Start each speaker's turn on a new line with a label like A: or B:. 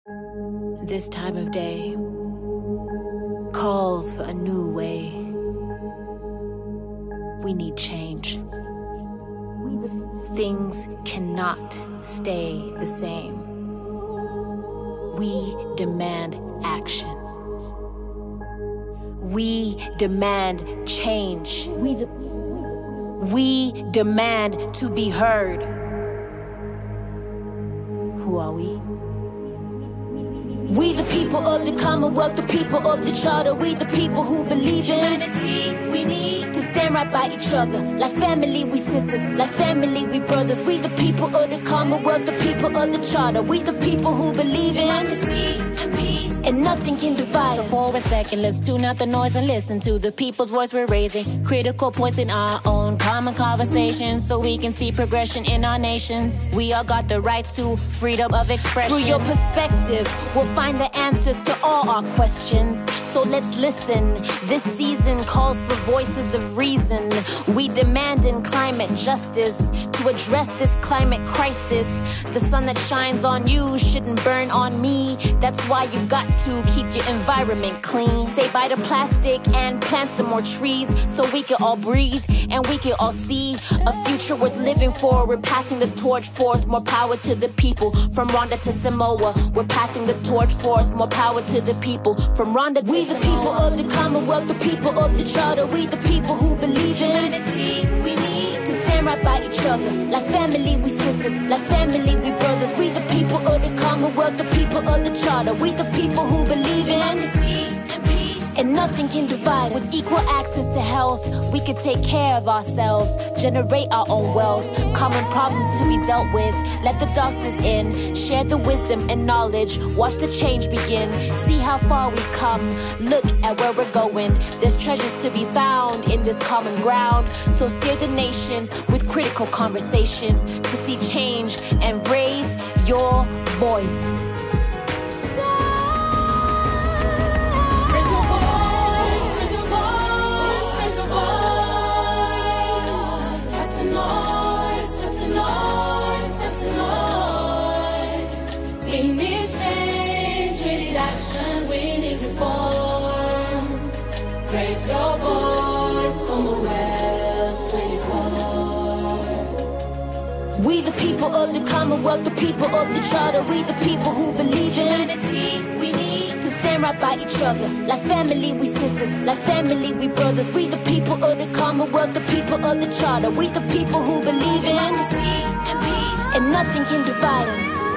A: This time of day calls for a new way. We need change. Things cannot stay the same. We demand action. We demand change. We demand to be heard. Who are we? We the people of the Commonwealth, the people of the Charter. We the people who believe in humanity. We need to stand right by each other. Like family, we sisters. Like family, we brothers. We the people of the Commonwealth, the people of the Charter. We the people who believe in democracy and peace. And nothing can divide us. So for a second, let's tune out the noise and listen to the people's voice we're raising. Critical points in our own common conversations, so we can see progression in our nations. We all got the right to freedom of expression. Through your perspective, we'll find the answers to all our questions. So let's listen. This season calls for voices of reason. We demand in climate justice to address this climate crisis. The sun that shines on you shouldn't burn on me. That's why you got to keep your environment clean. Say bye to plastic and plant some more trees, so we can all breathe and we can all see a future worth living for. We're passing the torch forth. More power to the people. From Rwanda to Samoa, we're passing the torch forth. More power to the people. From Rwanda to We the people of the Commonwealth, the people of the Charter. We the people who believe in humanity. We need to stand right by each other. Like family, we sisters. Like family, we brothers. We the people of the Commonwealth, the people of the Charter. We the people who believe in democracy and peace. And nothing can divide us. With equal access to health, we can take care of ourselves, generate our own wealth. Common problems to be dealt with. Let the doctors in, share the wisdom and knowledge. Watch the change begin. See how far we've come. Look at where we're going. There's treasures to be found in this common ground. So steer the nations with critical conversations to see change and raise your voice.
B: We need change, we need action, we need reform. Raise your voice, Commonwealth 24.
A: We the people of the Commonwealth, the people of the Charter. We the people who believe in humanity. We need to stand right by each other. Like family, we sisters. Like family, we brothers. We the people of the Commonwealth, the people of the Charter. We the people who believe in democracy and peace. And nothing can divide us.